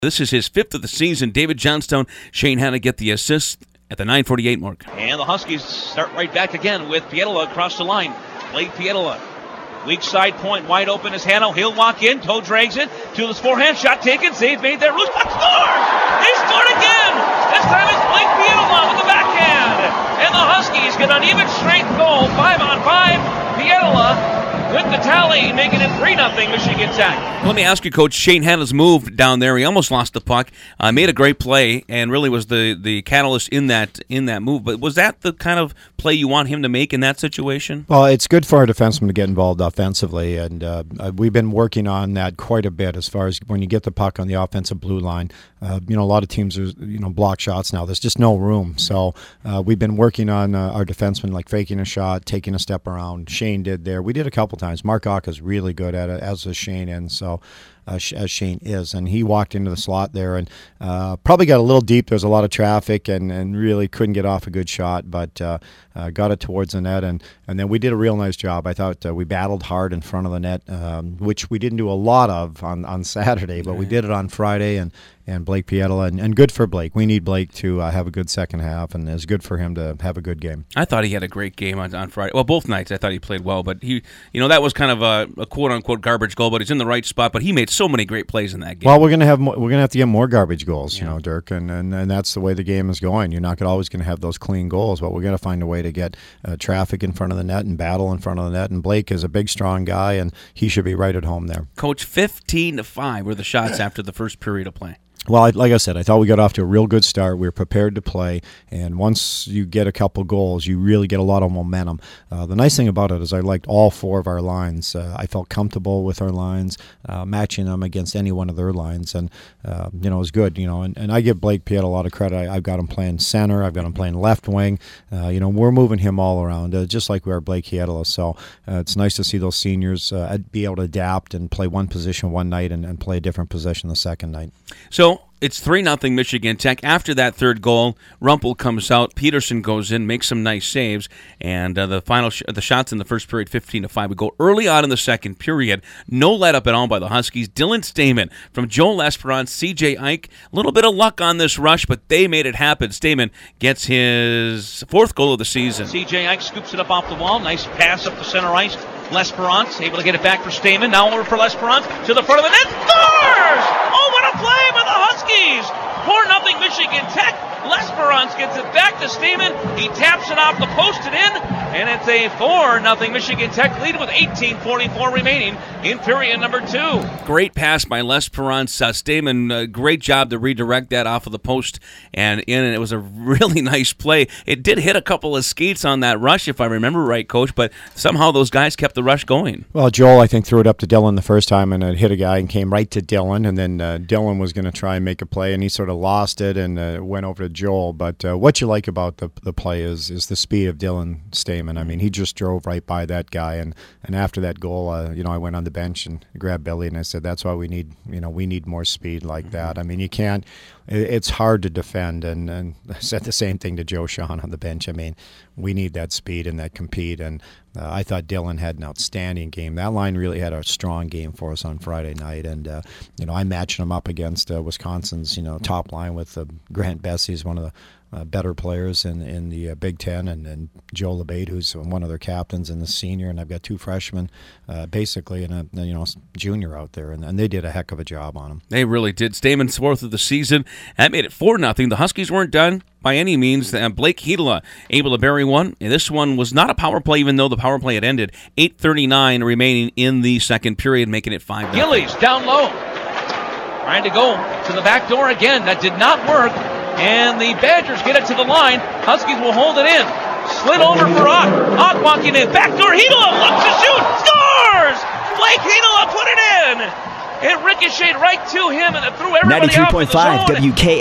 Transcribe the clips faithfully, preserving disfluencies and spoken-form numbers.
This is his fifth of the season. David Johnstone, Shane Hanna get the assist at the nine forty-eight mark. And the Huskies start right back again with Pietola across the line. Blake Pietola. Weak side point, wide open is Hanno. He'll walk in. Toe drags it to his forehand. Shot taken. Save made there. Roosbuck scores! They scored again! This time it's Blake Pietola with the backhand. And the Huskies get an even strength goal. Five on five. Pietola with the tally, making it three nothing Michigan Tech. Let me ask you, Coach, Shane Hanna's move down there. He almost lost the puck. Uh, made a great play and really was the, the catalyst in that in that move. But was that the kind of play you want him to make in that situation? Well, it's good for our defensemen to get involved offensively, and uh, we've been working on that quite a bit as far as when you get the puck on the offensive blue line. Uh, you know, a lot of teams are, you know, block shots now. There's just no room. So uh, we've been working on uh, our defensemen, like faking a shot, taking a step around. Shane did there. We did a couple times. Mark Ock is really good at it, as is Shane, and so uh, as Shane is. And he walked into the slot there and uh, probably got a little deep. There was a lot of traffic and, and really couldn't get off a good shot, but uh, uh, got it towards the net. And, and then we did a real nice job. I thought uh, we battled hard in front of the net, um, which we didn't do a lot of on, on Saturday, but we did it on Friday. And and Blake Pietola, and, and good for Blake. We need Blake to uh, have a good second half, and it's good for him to have a good game. I thought he had a great game on, on Friday. Well, both nights I thought he played well, but he, you know, that was kind of a, a quote-unquote garbage goal, but he's in the right spot, but he made so many great plays in that game. Well, we're going to have more, we're going to have to get more garbage goals, yeah. you know, Dirk, and, and, and that's the way the game is going. You're not gonna, always going to have those clean goals, but we're going to find a way to get uh, traffic in front of the net and battle in front of the net, and Blake is a big, strong guy, and he should be right at home there. Coach, fifteen to five were the shots after the first period of play. Well, like I said, I thought we got off to a real good start. We were prepared to play, and once you get a couple goals, you really get a lot of momentum. Uh, the nice thing about it is I liked all four of our lines. Uh, I felt comfortable with our lines, uh, matching them against any one of their lines, and uh, you know, it was good. You know, and, and I give Blake Piet a lot of credit. I, I've got him playing center. I've got him playing left wing. Uh, you know, we're moving him all around, uh, just like we are Blake Pietola. So uh, it's nice to see those seniors uh, be able to adapt and play one position one night and, and play a different position the second night. So it's three nothing Michigan Tech. After that third goal, Rumpel comes out, Peterson goes in, makes some nice saves, and uh, the final sh- the shots in the first period, fifteen to five. We go early on in the second period. No let up at all by the Huskies. Dylan Stamen from Joel Esperance, C J Ike. A little bit of luck on this rush, but they made it happen. Stamen gets his fourth goal of the season. C J Ike scoops it up off the wall. Nice pass up the center ice. Lesperance able to get it back for Stamen. Now over for Lesperance to the front of the net. Scores! Oh, what a play by the Huskies! four nothing Michigan Tech. Lesperance gets it back to Stamen. He taps it off the post and in, and it's a four nothing Michigan Tech lead with eighteen forty-four remaining in period number two. Great pass by Lesperance. Uh, Stamen, uh, great job to redirect that off of the post and in, and it was a really nice play. It did hit a couple of skates on that rush, if I remember right, Coach, but somehow those guys kept the rush going. Well, Joel, I think, threw it up to Dylan the first time, and it hit a guy and came right to Dylan, and then uh, Dylan was going to try and make a play, and he sort of lost it and uh, went over to Joel. But uh, what you like about the the play is is the speed of Dylan Stamen. I mean, he just drove right by that guy, and, and after that goal, uh, you know, I went on the bench and grabbed Billy, and I said, that's why we need, you know, we need more speed like mm-hmm. that. I mean, you can't, it's hard to defend, and, and I said the same thing to Joe Sean on the bench. I mean, we need that speed and that compete, and uh, I thought Dylan had an outstanding game. That line really had a strong game for us on Friday night, and uh, you know, I matched him up against uh, Wisconsin's, you know, top line with uh, Grant Bessie's one of the Uh, better players in in the uh, Big Ten, and, and Joe LeBate, who's one of their captains and the senior, and I've got two freshmen, uh, basically, and a you know junior out there, and, and they did a heck of a job on him. They really did. Stamen's fourth of the season. That made it four nothing. The Huskies weren't done by any means. Uh, Blake Pietola able to bury one, and this one was not a power play, even though the power play had ended. eight thirty-nine remaining in the second period, making it five nothing. Gillies down low, trying to go to the back door again. That did not work. And the Badgers get it to the line. Huskies will hold it in. Slid over for Ott. Ott walking in. Backdoor. Pietola looks to shoot. Scores! Blake Pietola put it in. It ricocheted right to him and it threw everybody ninety-three point five out of the zone. W K N.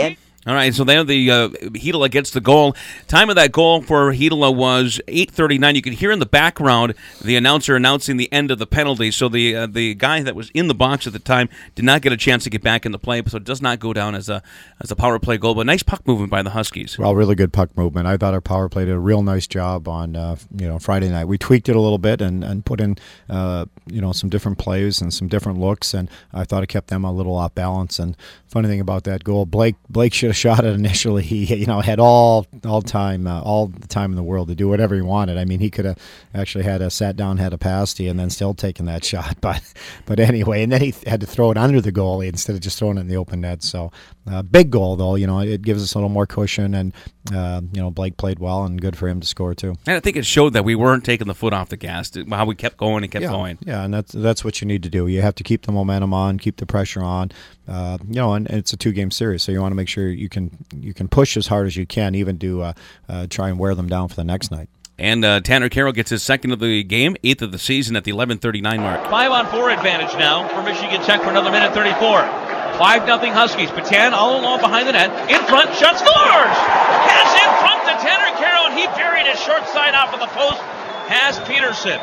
All right, so there the uh, Hedola gets the goal. Time of that goal for Hedola was eight thirty-nine. You could hear in the background the announcer announcing the end of the penalty. So the uh, the guy that was in the box at the time did not get a chance to get back in the play, so it does not go down as a as a power play goal. But nice puck movement by the Huskies. Well, really good puck movement. I thought our power play did a real nice job on uh, you know Friday night. We tweaked it a little bit and, and put in uh, you know some different plays and some different looks, and I thought it kept them a little off balance. And funny thing about that goal, Blake Blake should have shot it initially. He you know had all all time uh, all the time in the world to do whatever he wanted. I mean, he could have actually had a sat down, had a pasty, and then still taken that shot. But but anyway, and then he had to throw it under the goalie instead of just throwing it in the open net. So uh, big goal though. You know, it gives us a little more cushion, and uh, you know Blake played well, and good for him to score too. And I think it showed that we weren't taking the foot off the gas. How we kept going and kept yeah, going. Yeah, and that's that's what you need to do. You have to keep the momentum on, keep the pressure on. Uh, you know, and, and it's a two-game series, so you want to make sure you can you can push as hard as you can, even to uh, uh, try and wear them down for the next night. And uh, Tanner Carroll gets his second of the game, eighth of the season at the eleven thirty-nine mark. Five on four advantage now for Michigan Tech for another minute thirty-four. Five nothing Huskies. Patan all alone behind the net. In front, shot scores! Has in front to Tanner Carroll, and he buried his short side off of the post. Has Peterson.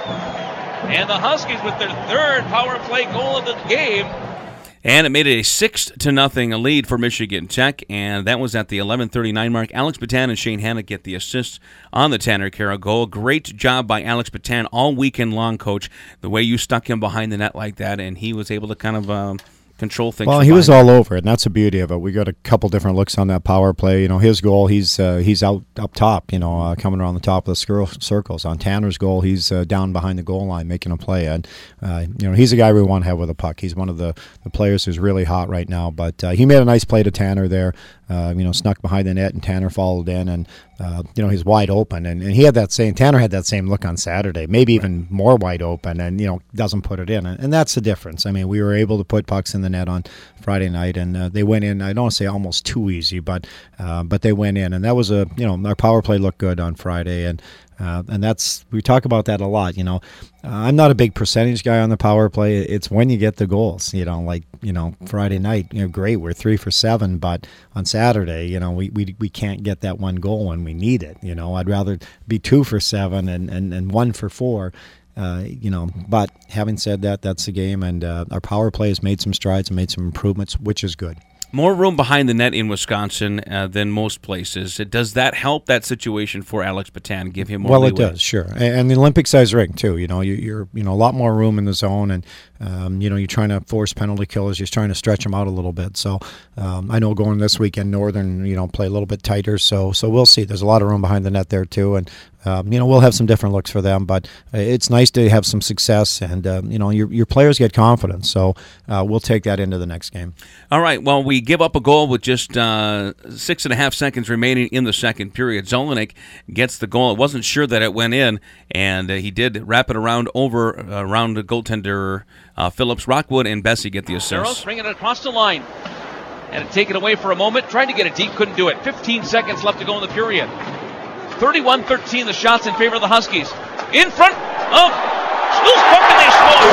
And the Huskies with their third power play goal of the game. And it made it a six to nothing lead for Michigan Tech, and that was at the eleven thirty-nine mark. Alex Patan and Shane Hanna get the assists on the Tanner Carroll goal. Great job by Alex Patan all weekend long, Coach. The way you stuck him behind the net like that, and he was able to kind of um, control things. Well, he was all over it, and that's the beauty of it. We got a couple different looks on that power play. You know, his goal, he's uh, he's out up top, you know, uh, coming around the top of the scir- circles. On Tanner's goal, he's uh, down behind the goal line making a play. And, uh, you know, he's a guy we want to have with a puck. He's one of the, the players who's really hot right now. But uh, he made a nice play to Tanner there, uh, you know, snuck behind the net, and Tanner followed in. And, uh, you know, he's wide open. And, and he had that same, Tanner had that same look on Saturday, maybe even right. more wide open, and, you know, doesn't put it in. And, and that's the difference. I mean, we were able to put pucks in the net on Friday night, and uh, they went in. I don't want to say almost too easy, but uh, but they went in, and that was a you know our power play looked good on Friday, and uh, and that's we talk about that a lot. You know, uh, I'm not a big percentage guy on the power play. It's when you get the goals. You know, like you know Friday night, you know, great, we're three for seven, but on Saturday, you know, we we we can't get that one goal when we need it. You know, I'd rather be two for seven and and, and one for four. Uh, you know, but having said that, that's the game, and uh, our power play has made some strides and made some improvements, which is good. More room behind the net in Wisconsin uh, than most places. Does that help that situation for Alex Patan? Give him more well, leeway? It does, sure, and, and the Olympic size ring too. You know, you, you're you know a lot more room in the zone, and um, you know you're trying to force penalty killers. You're trying to stretch them out a little bit. So um, I know going this weekend, Northern, you know, play a little bit tighter. So so we'll see. There's a lot of room behind the net there too, and. Um, you know, we'll have some different looks for them, but uh, it's nice to have some success, and uh, you know, your your players get confidence. So uh, we'll take that into the next game. All right. Well, we give up a goal with just uh, six and a half seconds remaining in the second period. Zelenik gets the goal. I wasn't sure that it went in, and uh, he did wrap it around over uh, around the goaltender uh, Phillips. Rockwood and Bessie get the assist. Arrows bringing it across the line, and it taken away for a moment. Tried to get it deep, couldn't do it. fifteen seconds left to go in the period. thirty-one thirteen, the shots in favor of the Huskies. In front of loose puck, and they score.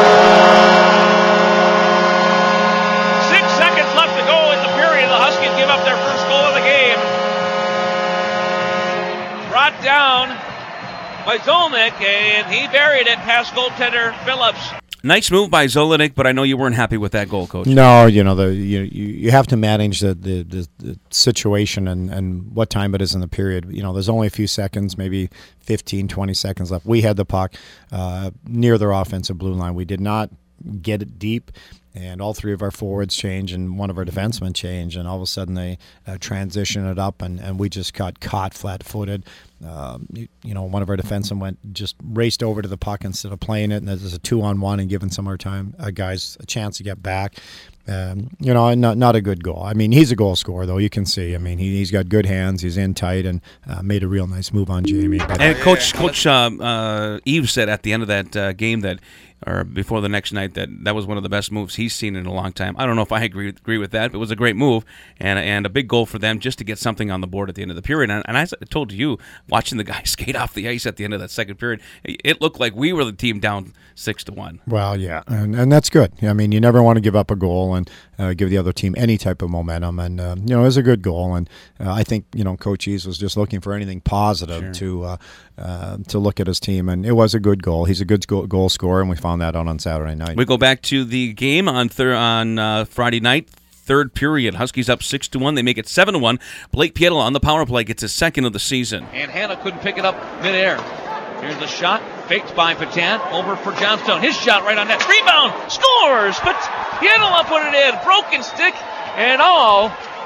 Six seconds left to go in the period. The Huskies give up their first goal of the game. Brought down by Zelenik, and he buried it past goaltender Phillips. Nice move by Zelenik, but I know you weren't happy with that goal, Coach. No, you know the you you, you have to manage the the, the, the situation and, and what time it is in the period. You know, there's only a few seconds, maybe fifteen, twenty seconds left. We had the puck uh, near their offensive blue line. We did not get it deep, and all three of our forwards change and one of our defensemen change, and all of a sudden they uh, transition it up, and, and we just got caught flat-footed. Um, you, you know, one of our defensemen went just raced over to the puck instead of playing it, and there's a two-on-one and giving some of our time uh, guys a chance to get back. Um, you know, not not a good goal. I mean, he's a goal scorer, though. You can see. I mean, he, he's got good hands. He's in tight and uh, made a real nice move on Jamie. But, and Coach Coach uh, uh, Eve said at the end of that uh, game that, or before the next night, that that was one of the best moves he's seen in a long time. I don't know if I agree agree with that, but it was a great move and and a big goal for them just to get something on the board at the end of the period. And, and I told you watching the guy skate off the ice at the end of that second period, it looked like we were the team down six to one. Well, yeah, and and that's good. I mean, you never want to give up a goal and uh, give the other team any type of momentum. And uh, you know, it was a good goal. And uh, I think you know, Coach Eves was just looking for anything positive Sure. to uh, uh, to look at his team, and it was a good goal. He's a good goal, goal scorer, and we found that out on Saturday night. We go back to the game on thir- on uh, Friday night. Third period, Huskies up six to one. They make it seven to one. Blake Pietila on the power play gets his second of the season. And Hannah couldn't pick it up midair. Here's the shot, faked by Patan, over for Johnstone. His shot right on net. Rebound, scores, but Pietila put it in. Broken stick and all.